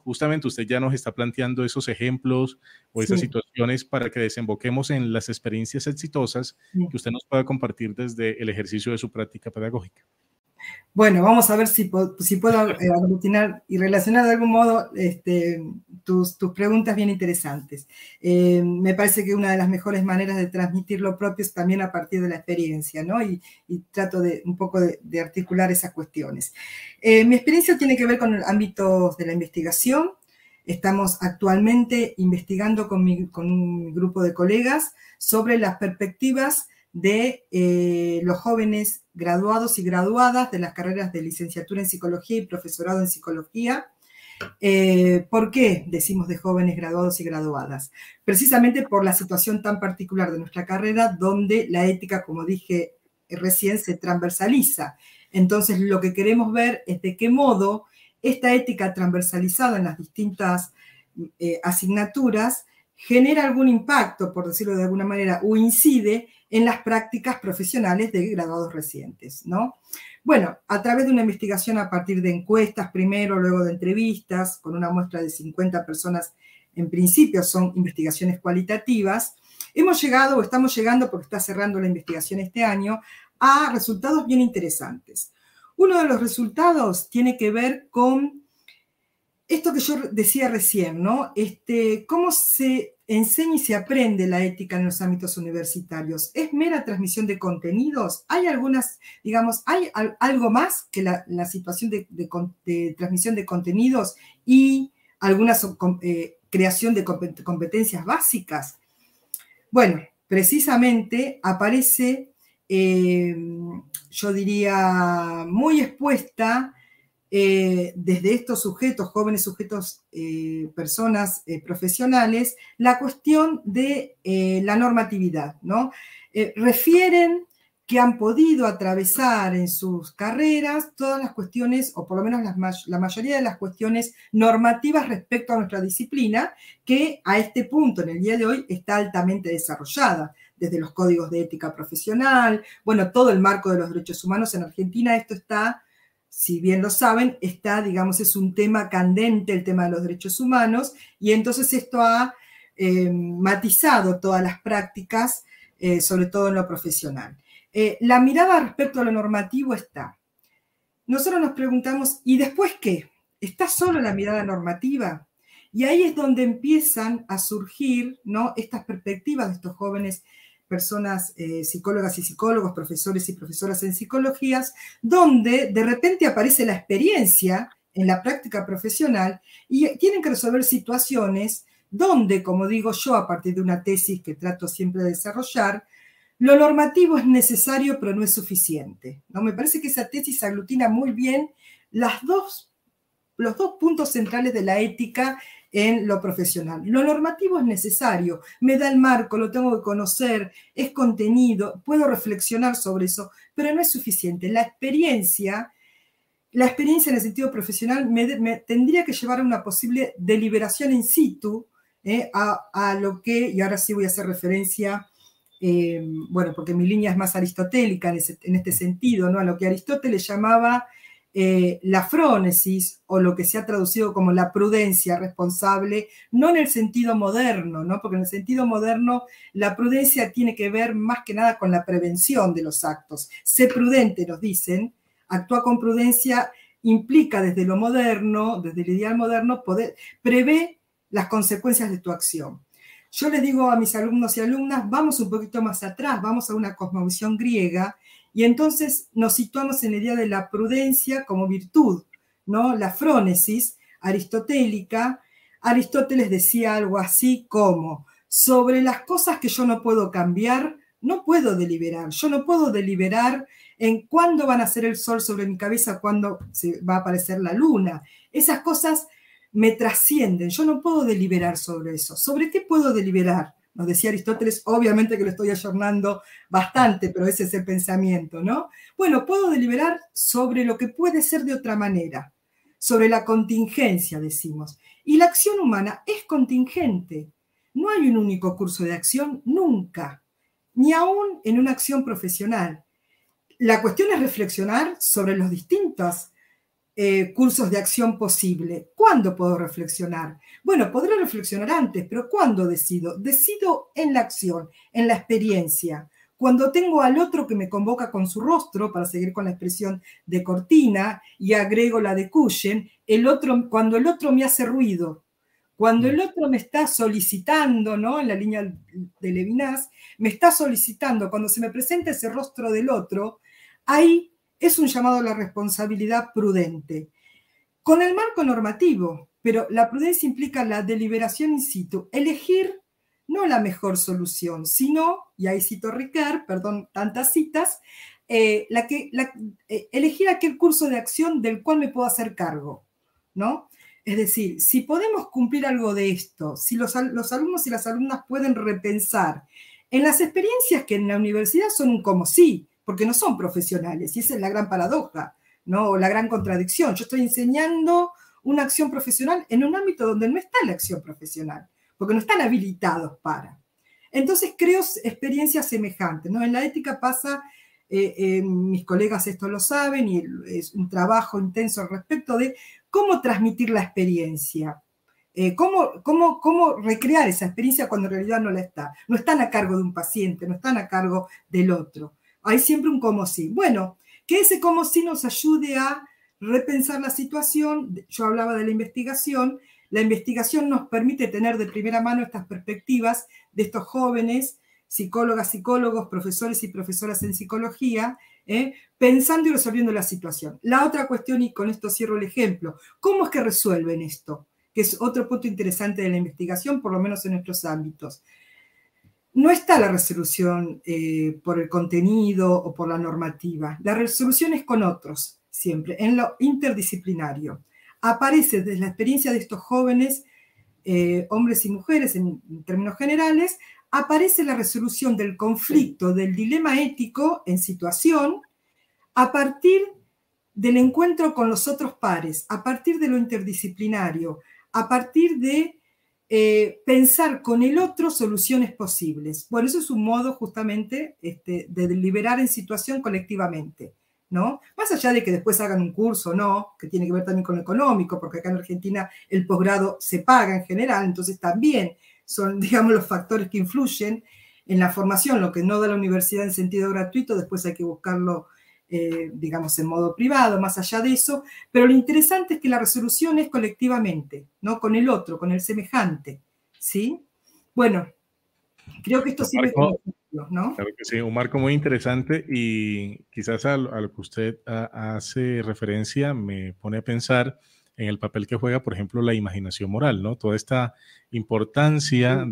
Speaker 2: justamente usted ya nos está planteando esos ejemplos o esas
Speaker 4: Sí.
Speaker 2: situaciones para que desemboquemos en las experiencias exitosas
Speaker 4: Sí.
Speaker 2: que usted nos pueda compartir desde el ejercicio de su práctica pedagógica.
Speaker 4: Bueno, vamos a ver si puedo aglutinar y relacionar de algún modo tus preguntas bien interesantes. Me parece que una de las mejores maneras de transmitir lo propio es también a partir de la experiencia, ¿no? Y trato un poco de articular esas cuestiones. Mi experiencia tiene que ver con el ámbito de la investigación. Estamos actualmente investigando con un grupo de colegas sobre las perspectivas de los jóvenes graduados y graduadas de las carreras de licenciatura en psicología y profesorado en psicología. ¿Por qué decimos de jóvenes graduados y graduadas? Precisamente por la situación tan particular de nuestra carrera, donde la ética, como dije recién, se transversaliza. Entonces, lo que queremos ver es de qué modo esta ética transversalizada en las distintas asignaturas genera algún impacto, por decirlo de alguna manera, o incide en las prácticas profesionales de graduados recientes, ¿no? Bueno, a través de una investigación a partir de encuestas primero, luego de entrevistas, con una muestra de 50 personas, en principio son investigaciones cualitativas, hemos llegado, o estamos llegando, porque está cerrando la investigación este año, a resultados bien interesantes. Uno de los resultados tiene que ver con esto que yo decía recién, ¿no? Cómo se enseña y se aprende la ética en los ámbitos universitarios. ¿Es mera transmisión de contenidos? ¿Hay algunas, digamos, hay algo más que la situación de transmisión de contenidos y alguna creación de competencias básicas? Bueno, precisamente aparece, yo diría, muy expuesta desde estos sujetos, jóvenes sujetos, personas profesionales, la cuestión de la normatividad, ¿no? Refieren que han podido atravesar en sus carreras todas las cuestiones, o por lo menos la mayoría de las cuestiones normativas respecto a nuestra disciplina, que a este punto, en el día de hoy, está altamente desarrollada, desde los códigos de ética profesional, bueno, todo el marco de los derechos humanos en Argentina, esto está, si bien lo saben, digamos, es un tema candente, el tema de los derechos humanos, y entonces esto ha matizado todas las prácticas, sobre todo en lo profesional. La mirada respecto a lo normativo está. Nosotros nos preguntamos, ¿y después qué? ¿Está solo la mirada normativa? Y ahí es donde empiezan a surgir, ¿no?, estas perspectivas de estos jóvenes personas, psicólogas y psicólogos, profesores y profesoras en psicologías, donde de repente aparece la experiencia en la práctica profesional y tienen que resolver situaciones donde, como digo yo, a partir de una tesis que trato siempre de desarrollar, lo normativo es necesario pero no es suficiente, ¿no? Me parece que esa tesis aglutina muy bien los dos puntos centrales de la ética en lo profesional. Lo normativo es necesario, me da el marco, lo tengo que conocer, es contenido, puedo reflexionar sobre eso, pero no es suficiente. La experiencia en el sentido profesional me tendría que llevar a una posible deliberación in situ, a lo que, y ahora sí voy a hacer referencia, bueno, porque mi línea es más aristotélica en este sentido, ¿no?, a lo que Aristóteles llamaba la frónesis, o lo que se ha traducido como la prudencia responsable, no en el sentido moderno, ¿no?, porque en el sentido moderno la prudencia tiene que ver más que nada con la prevención de los actos. Sé prudente, nos dicen, actúa con prudencia, implica desde lo moderno, desde el ideal moderno, prevé las consecuencias de tu acción. Yo les digo a mis alumnos y alumnas, vamos un poquito más atrás, vamos a una cosmovisión griega, y entonces nos situamos en la idea de la prudencia como virtud, ¿no? La frónesis aristotélica. Aristóteles decía algo así como, sobre las cosas que yo no puedo cambiar, no puedo deliberar. Yo no puedo deliberar en cuándo van a hacer el sol sobre mi cabeza, cuándo se va a aparecer la luna. Esas cosas me trascienden. Yo no puedo deliberar sobre eso. ¿Sobre qué puedo deliberar? Nos decía Aristóteles, obviamente que lo estoy ayornando bastante, pero ese es el pensamiento, ¿no? Bueno, puedo deliberar sobre lo que puede ser de otra manera, sobre la contingencia, decimos. Y la acción humana es contingente. No hay un único curso de acción nunca, ni aún en una acción profesional. La cuestión es reflexionar sobre los distintos cursos de acción posible. ¿Cuándo puedo reflexionar? Bueno, podré reflexionar antes, pero ¿cuándo decido? Decido en la acción, en la experiencia. Cuando tengo al otro que me convoca con su rostro, para seguir con la expresión de Cortina, y agrego la de Cushen, cuando el otro me hace ruido, cuando el otro me está solicitando, ¿no? En la línea de Levinas, me está solicitando, cuando se me presenta ese rostro del otro, ahí es un llamado a la responsabilidad prudente. Con el marco normativo, pero la prudencia implica la deliberación in situ, elegir no la mejor solución, y ahí cito a Ricard, perdón, tantas citas, elegir aquel curso de acción del cual me puedo hacer cargo, ¿no? Es decir, si podemos cumplir algo de esto, si los alumnos y las alumnas pueden repensar en las experiencias que en la universidad son un como sí, porque no son profesionales, y esa es la gran paradoja, ¿no? O la gran contradicción. Yo estoy enseñando una acción profesional en un ámbito donde no está la acción profesional, porque no están habilitados para. Entonces creo experiencias semejantes, ¿no? En la ética pasa, mis colegas esto lo saben, y es un trabajo intenso al respecto de cómo transmitir la experiencia, cómo recrear esa experiencia cuando en realidad no la está. No están a cargo de un paciente, no están a cargo del otro. Hay siempre un cómo sí. Bueno, que ese cómo sí nos ayude a repensar la situación. Yo hablaba de la investigación. La investigación nos permite tener de primera mano estas perspectivas de estos jóvenes, psicólogas, psicólogos, profesores y profesoras en psicología, pensando y resolviendo la situación. La otra cuestión, y con esto cierro el ejemplo, ¿cómo es que resuelven esto? Que es otro punto interesante de la investigación, por lo menos en nuestros ámbitos. No está la resolución por el contenido o por la normativa. La resolución es con otros, siempre, en lo interdisciplinario. Aparece desde la experiencia de estos jóvenes, hombres y mujeres en términos generales, aparece la resolución del conflicto, del dilema ético en situación, a partir del encuentro con los otros pares, a partir de lo interdisciplinario, a partir de pensar con el otro soluciones posibles. Bueno, eso es un modo justamente de deliberar en situación colectivamente, ¿no? Más allá de que después hagan un curso, ¿no? Que tiene que ver también con lo económico, porque acá en Argentina el posgrado se paga en general, entonces también son, digamos, los factores que influyen en la formación. Lo que no da la universidad en sentido gratuito, después hay que buscarlo, digamos, en modo privado, más allá de eso. Pero lo interesante es que la resolución es colectivamente, ¿no? Con el otro, con el semejante, ¿sí? Bueno, creo que esto sirve como ejemplo, ¿no?
Speaker 2: Claro que sí, un marco muy interesante, y quizás a lo que usted hace referencia me pone a pensar en el papel que juega, por ejemplo, la imaginación moral, ¿no? Toda esta importancia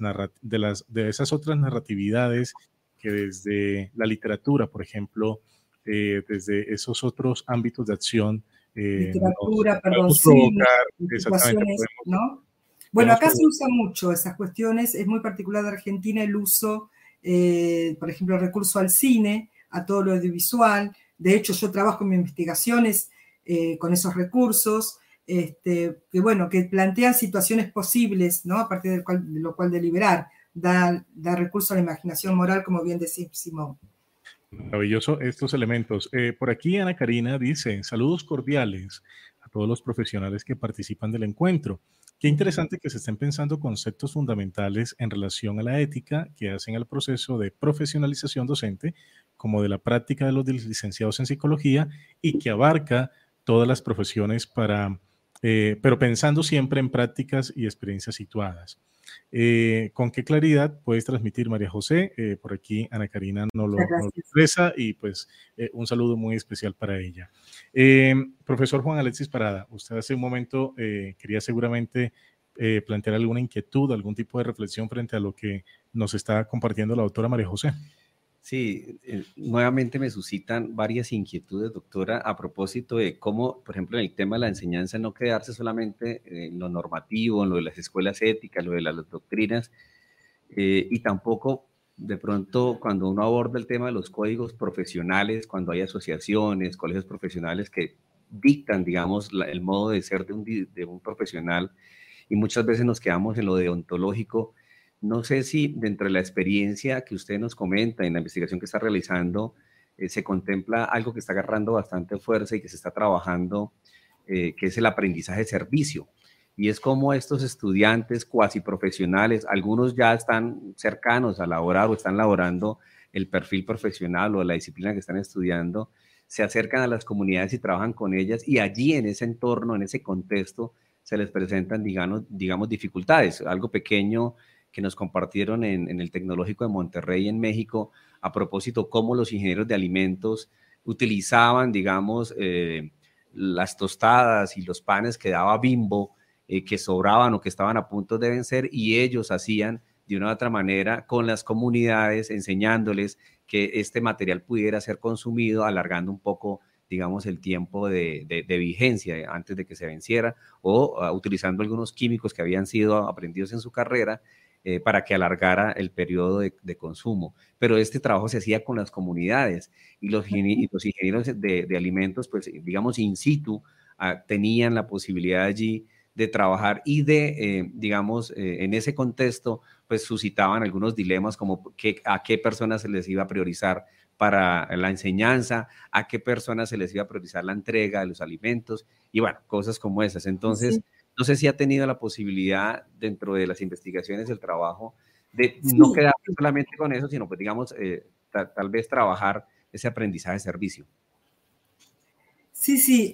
Speaker 2: de esas otras narratividades que desde la literatura, por ejemplo, desde esos otros ámbitos de acción,
Speaker 4: literatura, perdón,
Speaker 2: podemos provocar,
Speaker 4: situaciones, ¿no? Bueno, acá se usa mucho esas cuestiones, es muy particular de Argentina el uso, por ejemplo, el recurso al cine, a todo lo audiovisual. De hecho, yo trabajo en mis investigaciones con esos recursos, que plantean situaciones posibles, ¿no? A partir de lo cual deliberar, da recurso a la imaginación moral, como bien decía Simón.
Speaker 2: Maravilloso estos elementos. Por aquí Ana Karina dice, saludos cordiales a todos los profesionales que participan del encuentro. Qué interesante que se estén pensando conceptos fundamentales en relación a la ética que hacen al proceso de profesionalización docente, como de la práctica de los licenciados en psicología, y que abarca todas las profesiones pero pensando siempre en prácticas y experiencias situadas. ¿Con qué claridad puedes transmitir, María José? Por aquí Ana Karina nos lo expresa, y pues un saludo muy especial para ella. Profesor Juan Alexis Parada, usted hace un momento quería seguramente plantear alguna inquietud, algún tipo de reflexión frente a lo que nos está compartiendo la doctora María José.
Speaker 3: Sí, nuevamente me suscitan varias inquietudes, doctora, a propósito de cómo, por ejemplo, en el tema de la enseñanza, no quedarse solamente en lo normativo, en lo de las escuelas éticas, lo de las doctrinas, y tampoco, de pronto, cuando uno aborda el tema de los códigos profesionales, cuando hay asociaciones, colegios profesionales que dictan, digamos, el modo de ser de un profesional, y muchas veces nos quedamos en lo deontológico. No sé si dentro de la experiencia que usted nos comenta en la investigación que está realizando, se contempla algo que está agarrando bastante fuerza y que se está trabajando, que es el aprendizaje de servicio. Y es como estos estudiantes cuasi profesionales, algunos ya están cercanos a laborar o están laborando el perfil profesional o la disciplina que están estudiando, se acercan a las comunidades y trabajan con ellas, y allí en ese entorno, en ese contexto, se les presentan, digamos dificultades. Algo pequeño que nos compartieron en el Tecnológico de Monterrey, en México, a propósito cómo los ingenieros de alimentos utilizaban, digamos, las tostadas y los panes que daba Bimbo, que sobraban o que estaban a punto de vencer, y ellos hacían de una u otra manera con las comunidades, enseñándoles que este material pudiera ser consumido, alargando un poco, digamos, el tiempo de vigencia antes de que se venciera, o utilizando algunos químicos que habían sido aprendidos en su carrera para que alargara el periodo de consumo. Pero este trabajo se hacía con las comunidades, y los ingenieros de alimentos, pues, digamos, in situ, tenían la posibilidad allí de trabajar y de, digamos, en ese contexto, pues suscitaban algunos dilemas como a qué personas se les iba a priorizar para la enseñanza, a qué personas se les iba a priorizar la entrega de los alimentos, y bueno, cosas como esas. Entonces, sí, no sé si ha tenido la posibilidad dentro de las investigaciones del trabajo de no quedar solamente con eso, sino pues digamos, tal vez trabajar ese aprendizaje de servicio.
Speaker 4: Sí.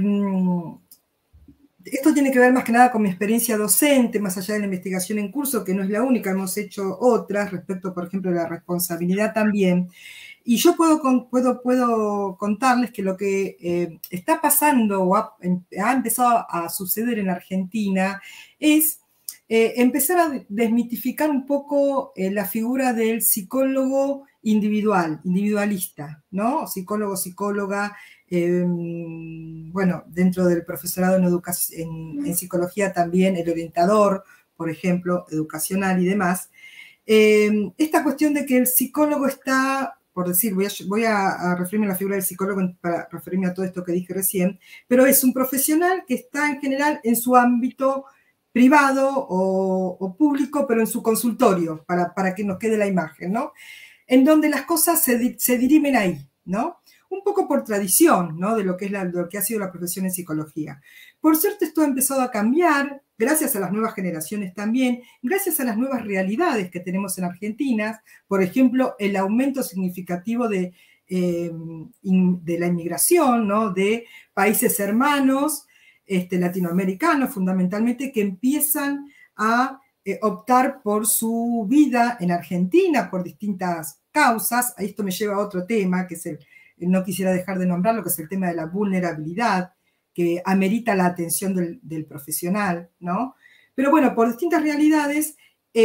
Speaker 4: Esto tiene que ver más que nada con mi experiencia docente, más allá de la investigación en curso, que no es la única, hemos hecho otras respecto, por ejemplo, de la responsabilidad también. Y yo puedo contarles que lo que está pasando o ha empezado a suceder en Argentina es empezar a desmitificar un poco la figura del psicólogo individualista, ¿no? Psicólogo, psicóloga, bueno, dentro del profesorado en psicología también, el orientador, por ejemplo, educacional y demás. Esta cuestión de que el psicólogo está, por decir, voy a referirme a la figura del psicólogo para referirme a todo esto que dije recién, pero es un profesional que está en general en su ámbito privado o público, pero en su consultorio, para que nos quede la imagen, ¿no? En donde las cosas se dirimen ahí, ¿no? Un poco por tradición, ¿no? De lo que ha sido la profesión en psicología. Por suerte esto ha empezado a cambiar, gracias a las nuevas generaciones también, gracias a las nuevas realidades que tenemos en Argentina, por ejemplo, el aumento significativo de la inmigración, ¿no? De países hermanos, latinoamericanos fundamentalmente, que empiezan a optar por su vida en Argentina por distintas causas. Esto me lleva a otro tema, que es no quisiera dejar de nombrarlo, que es el tema de la vulnerabilidad, que amerita la atención del profesional, ¿no? Pero bueno, por distintas realidades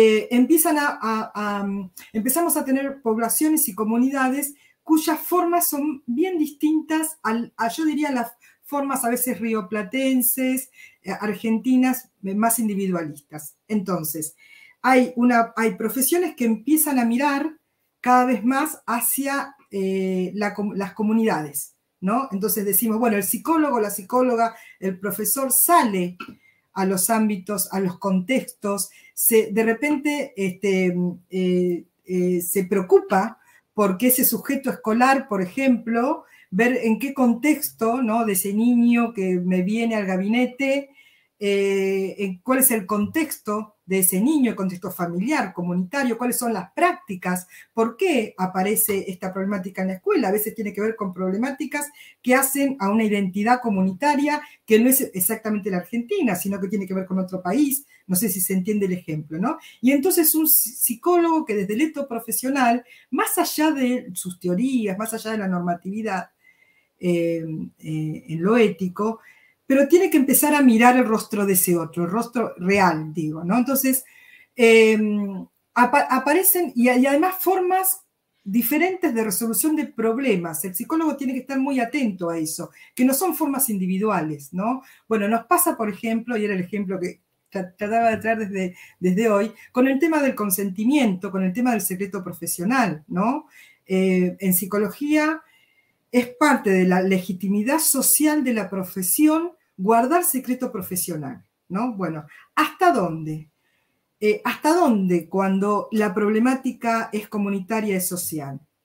Speaker 4: empezamos a tener poblaciones y comunidades cuyas formas son bien distintas yo diría, las formas a veces rioplatenses, argentinas, más individualistas. Entonces, hay profesiones que empiezan a mirar cada vez más hacia las comunidades, ¿no? Entonces decimos, bueno, el psicólogo, la psicóloga, el profesor sale a los ámbitos, a los contextos, de repente se preocupa porque ese sujeto escolar, por ejemplo, ver en qué contexto, ¿no? De ese niño que me viene al gabinete, cuál es el contexto de ese niño, el contexto familiar, comunitario, cuáles son las prácticas, por qué aparece esta problemática en la escuela. A veces tiene que ver con problemáticas que hacen a una identidad comunitaria que no es exactamente la Argentina, sino que tiene que ver con otro país. No sé si se entiende el ejemplo, ¿no? Y entonces un psicólogo que desde el hecho profesional, más allá de sus teorías, más allá de la normatividad en lo ético, pero tiene que empezar a mirar el rostro de ese otro, el rostro real, digo, ¿no? Entonces, aparecen y además formas diferentes de resolución de problemas. El psicólogo tiene que estar muy atento a eso, que no son formas individuales, ¿no? Bueno, nos pasa, por ejemplo, y era el ejemplo que trataba de traer desde hoy, con el tema del consentimiento, con el tema del secreto profesional, ¿no? En psicología es parte de la legitimidad social de la profesión guardar secreto profesional, ¿no? Bueno, ¿hasta dónde? ¿Hasta dónde cuando la problemática es comunitaria, es social?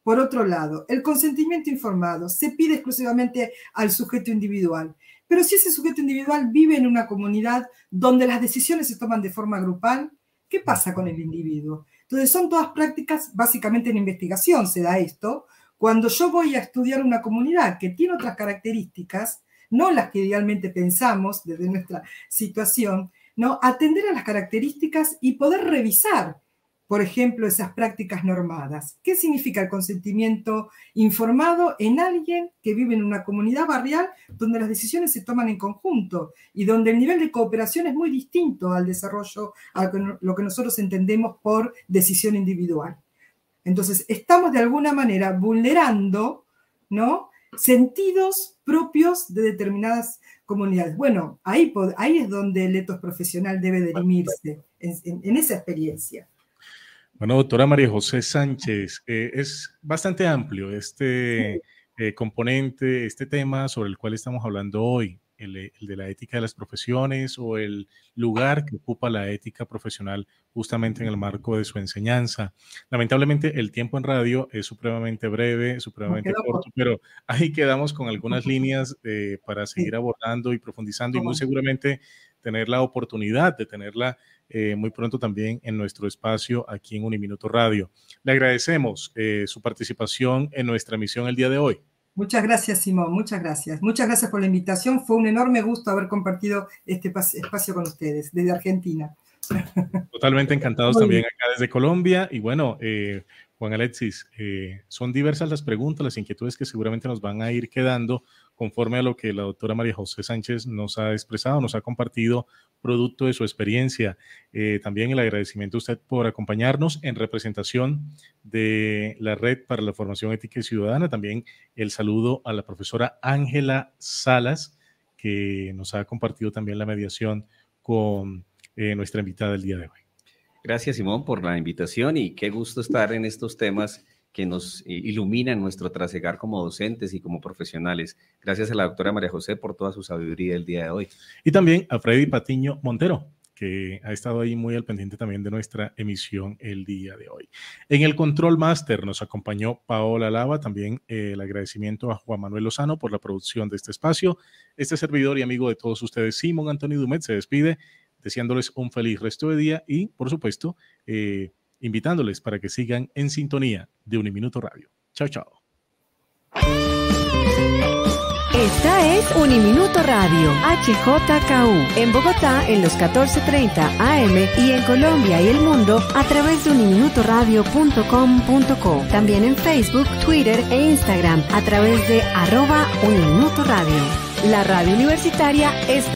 Speaker 4: por otro lado, el consentimiento informado se pide exclusivamente al sujeto individual. Pero si ese sujeto individual vive en una comunidad donde las decisiones se toman de forma grupal, ¿qué pasa con el individuo? Entonces son todas prácticas, básicamente en investigación se da esto. Cuando yo voy a estudiar una comunidad que tiene otras características, no las que idealmente pensamos desde nuestra situación, ¿no? Atender a las características y poder revisar, por ejemplo, esas prácticas normadas. ¿Qué significa el consentimiento informado en alguien que vive en una comunidad barrial donde las decisiones se toman en conjunto y donde el nivel de cooperación es muy distinto al desarrollo, a lo que nosotros entendemos por decisión individual? Entonces, estamos de alguna manera vulnerando, ¿no?, sentidos propios de determinadas comunidades. Bueno, ahí es donde el etos profesional debe dirimirse, en esa experiencia.
Speaker 2: Bueno, doctora María José Sánchez, es bastante amplio este componente, este tema sobre el cual estamos hablando hoy, el de la ética de las profesiones o el lugar que ocupa la ética profesional justamente en el marco de su enseñanza. Lamentablemente el tiempo en radio es supremamente breve, supremamente corto, pero ahí quedamos con algunas líneas para seguir abordando y profundizando y muy seguramente tener la oportunidad de tenerla muy pronto también en nuestro espacio aquí en Uniminuto Radio. Le agradecemos su participación en nuestra emisión el día de hoy.
Speaker 4: Muchas gracias, Simón, muchas gracias. Muchas gracias por la invitación. Fue un enorme gusto haber compartido este espacio con ustedes desde Argentina.
Speaker 2: Totalmente encantados también acá desde Colombia. Y bueno, Juan Alexis, son diversas las preguntas, las inquietudes que seguramente nos van a ir quedando conforme a lo que la doctora María José Sánchez nos ha expresado, nos ha compartido producto de su experiencia. También el agradecimiento a usted por acompañarnos en representación de la Red para la Formación Ética y Ciudadana. También el saludo a la profesora Ángela Salas, que nos ha compartido también la mediación con nuestra invitada del día de hoy.
Speaker 3: Gracias, Simón, por la invitación y qué gusto estar en estos temas que nos iluminan nuestro trasegar como docentes y como profesionales. Gracias a la doctora María José por toda su sabiduría el día de hoy.
Speaker 2: Y también a Freddy Patiño Montero, que ha estado ahí muy al pendiente también de nuestra emisión el día de hoy. En el Control Master nos acompañó Paola Lava, también el agradecimiento a Juan Manuel Lozano por la producción de este espacio. Este servidor y amigo de todos ustedes, Simón Antonio Dumet, se despide deseándoles un feliz resto de día y, por supuesto, invitándoles para que sigan en sintonía de Uniminuto Radio. Chao, chao.
Speaker 1: Esta es Uniminuto Radio, HJKU, en Bogotá en los 14:30 AM y en Colombia y el mundo a través de uniminutoradio.com.co. También en Facebook, Twitter e Instagram a través de @Uniminuto Radio. La radio universitaria es